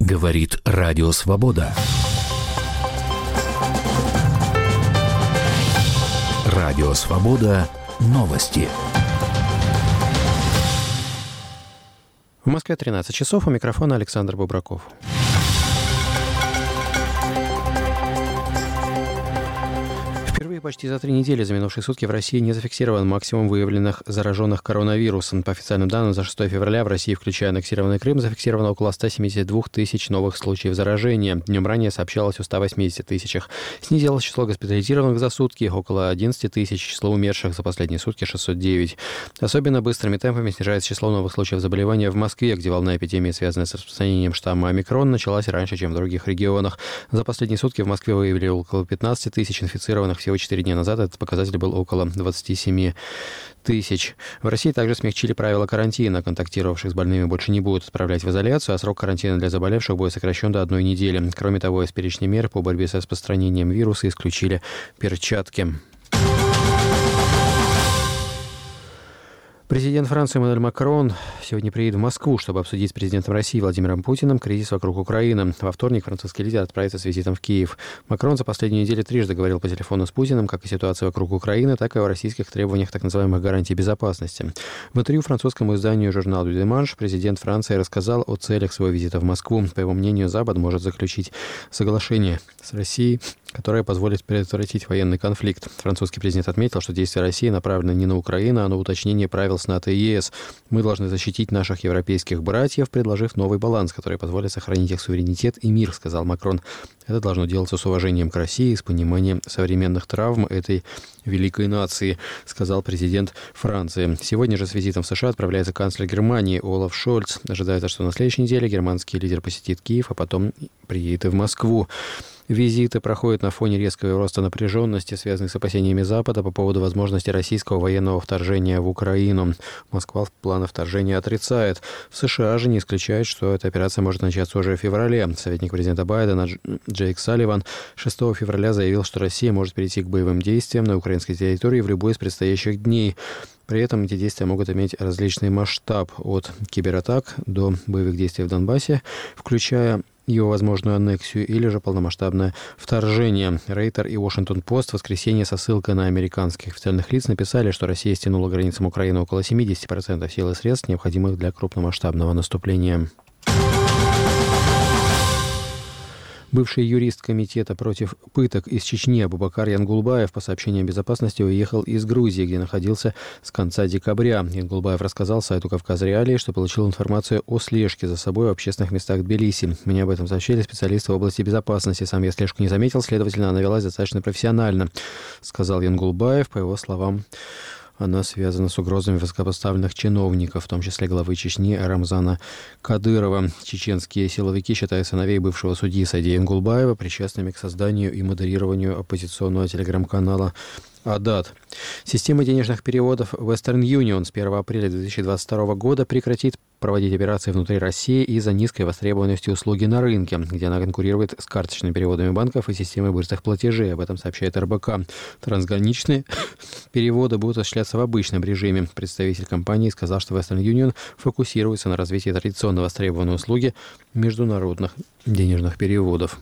Говорит Радио Свобода. Радио Свобода. Новости. В Москве 13 часов. У микрофона Александр Бубраков. Впервые почти за 3 недели за минувшие сутки в России не зафиксирован максимум выявленных зараженных коронавирусом. По официальным данным, за 6 февраля в России, включая аннексированный Крым, зафиксировано около 172 тысяч новых случаев заражения. Днем ранее сообщалось о 180 тысячах. Снизилось число госпитализированных за сутки, около 11 тысяч, число умерших за последние сутки 609. Особенно быстрыми темпами снижается число новых случаев заболевания в Москве, где волна эпидемии, связанная с распространением штамма омикрон, началась раньше, чем в других регионах. За последние сутки в Москве выявили около 15 тысяч инфицированных. Всего 4 дня назад этот показатель был около 27 тысяч. В России также смягчили правила карантина. Контактировавших с больными больше не будут отправлять в изоляцию, а срок карантина для заболевших будет сокращен до 1 недели. Кроме того, из перечня мер по борьбе с распространением вируса исключили перчатки. Президент Франции Эммануэль Макрон сегодня приедет в Москву, чтобы обсудить с президентом России Владимиром Путиным кризис вокруг Украины. Во вторник французский лидер отправится с визитом в Киев. Макрон за последнюю неделю трижды говорил по телефону с Путиным как о ситуации вокруг Украины, так и о российских требованиях так называемых гарантий безопасности. В интервью французскому изданию «Журнал Дю Деманш» президент Франции рассказал о целях своего визита в Москву. По его мнению, Запад может заключить соглашение с Россией, которое позволит предотвратить военный конфликт. Французский президент отметил, что действия России направлены не на Украину, а на уточнение правил с НАТО и ЕС. Мы должны защитить наших европейских братьев, предложив новый баланс, который позволит сохранить их суверенитет и мир, сказал Макрон. Это должно делаться с уважением к России, с пониманием современных травм этой великой нации, сказал президент Франции. Сегодня же с визитом в США отправляется канцлер Германии Олаф Шольц. Ожидается, что на следующей неделе германский лидер посетит Киев, а потом приедет и в Москву. Визиты проходят на фоне резкого роста напряженности, связанной с опасениями Запада по поводу возможности российского военного вторжения в Украину. Москва планы вторжения отрицает. В США же не исключают, что эта операция может начаться уже в феврале. Советник президента Байдена Джейк Салливан 6 февраля заявил, что Россия может перейти к боевым действиям на украинской территории в любой из предстоящих дней. При этом эти действия могут иметь различный масштаб, от кибератак до боевых действий в Донбассе, включая его возможную аннексию или же полномасштабное вторжение. Рейтер и Вашингтон-Пост в воскресенье со ссылкой на американских официальных лиц написали, что Россия стянула к границам Украины около 70% сил и средств, необходимых для крупномасштабного наступления. Бывший юрист комитета против пыток из Чечни Абубакар Янгулбаев, по сообщениям безопасности, уехал из Грузии, где находился с конца декабря. Янгулбаев рассказал сайту «Кавказ Реалии», что получил информацию о слежке за собой в общественных местах Тбилиси. Мне об этом сообщили специалисты в области безопасности. Сам я слежку не заметил, следовательно, она велась достаточно профессионально, сказал Янгулбаев. По его словам, она связана с угрозами высокопоставленных чиновников, в том числе главы Чечни Рамзана Кадырова. Чеченские силовики считают сыновей бывшего судьи Сади Янгулбаева причастными к созданию и модерированию оппозиционного телеграм-канала «Адат». Система денежных переводов Western Union с 1 апреля 2022 года прекратит проводить операции внутри России из-за низкой востребованности услуги на рынке, где она конкурирует с карточными переводами банков и системой быстрых платежей. Об этом сообщает РБК. Трансграничные переводы будут осуществляться в обычном режиме. Представитель компании сказал, что Western Union фокусируется на развитии традиционно востребованной услуги международных денежных переводов.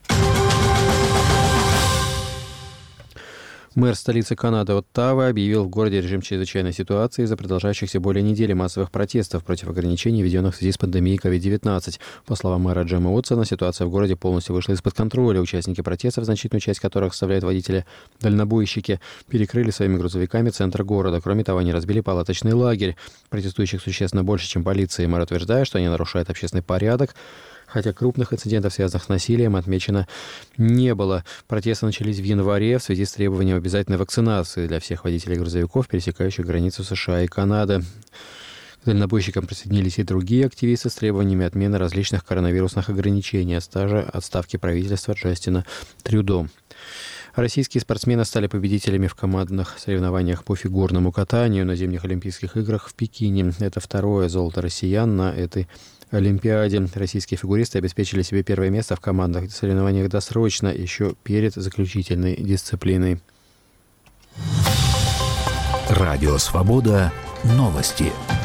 Мэр столицы Канады Оттава объявил в городе режим чрезвычайной ситуации из-за продолжающихся более недели массовых протестов против ограничений, введенных в связи с пандемией COVID-19. По словам мэра Джема Уотсона, ситуация в городе полностью вышла из-под контроля. Участники протестов, значительную часть которых составляют водители-дальнобойщики, перекрыли своими грузовиками центр города. Кроме того, они разбили палаточный лагерь. Протестующих существенно больше, чем полиции. Мэр утверждает, что они нарушают общественный порядок, хотя крупных инцидентов, связанных с насилием, отмечено не было. Протесты начались в январе в связи с требованием обязательной вакцинации для всех водителей грузовиков, пересекающих границу США и Канады. К дальнобойщикам присоединились и другие активисты с требованиями отмены различных коронавирусных ограничений, а также отставки правительства Джастина Трюдо. Российские спортсмены стали победителями в командных соревнованиях по фигурному катанию на зимних Олимпийских играх в Пекине. Это второе золото россиян на этой Олимпиаде. Российские фигуристы обеспечили себе первое место в командных соревнованиях досрочно, еще перед заключительной дисциплиной. Радио Свобода. Новости.